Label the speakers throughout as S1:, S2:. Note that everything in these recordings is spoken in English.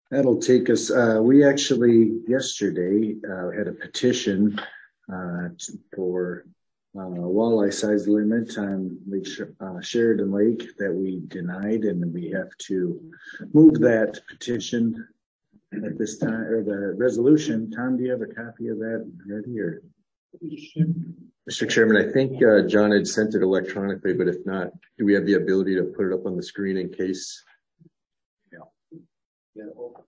S1: That'll take us, we actually yesterday had a petition for walleye size limit on Lake Sheridan Lake that we denied, and we have to move that petition at this time, or the resolution. Tom, do you have a copy of that ready? Or
S2: Mr. Chairman, I think John had sent it electronically, but if not, do we have the ability to put it up on the screen in case? Yeah.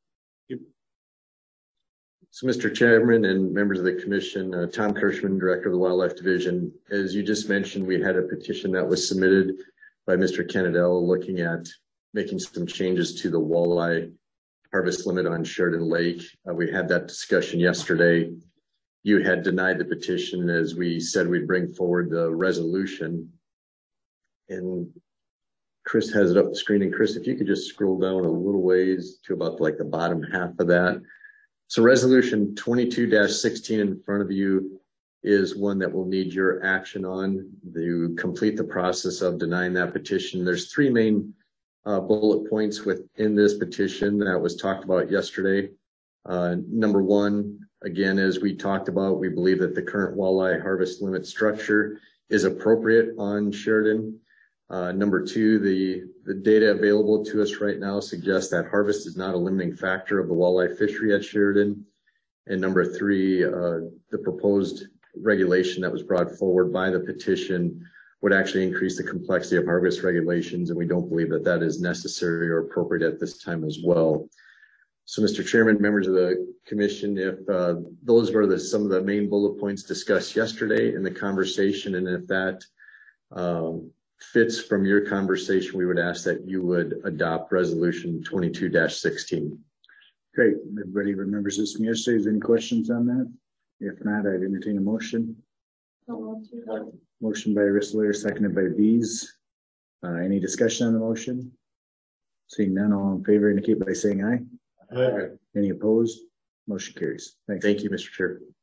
S2: So, Mr. Chairman and members of the commission, Tom Kirschman, Director of the Wildlife Division, as you just mentioned, we had a petition that was submitted by Mr. Kennedell looking at making some changes to the walleye harvest limit on Sheridan Lake. We had that discussion yesterday. You had denied the petition as we said we'd bring forward the resolution. And Chris has it up the screen. And Chris, if you could just scroll down a little ways to about like the bottom half of that. So resolution 22-16 in front of you is one that will need your action on to complete the process of denying that petition. There's three main bullet points within this petition that was talked about yesterday. Number one, again, as we talked about, we believe that the current walleye harvest limit structure is appropriate on Sheridan. Number two, the data available to us right now suggests that harvest is not a limiting factor of the walleye fishery at Sheridan. And number three, the proposed regulation that was brought forward by the petition would actually increase the complexity of harvest regulations, and we don't believe that that is necessary or appropriate at this time as well. So, Mr. Chairman, members of the commission, if those were some of the main bullet points discussed yesterday in the conversation, and if that fits from your conversation, we would ask that you would adopt resolution 22-16.
S1: Great. Everybody remembers this from yesterday. Is there any questions on that? If not, I'd entertain a motion. Motion by Rissler, seconded by Bees. Any discussion on the motion? Seeing none, all in favor indicate by saying aye. Aye. Any opposed? Motion carries. Thanks.
S2: Thank you, Mr. Chair.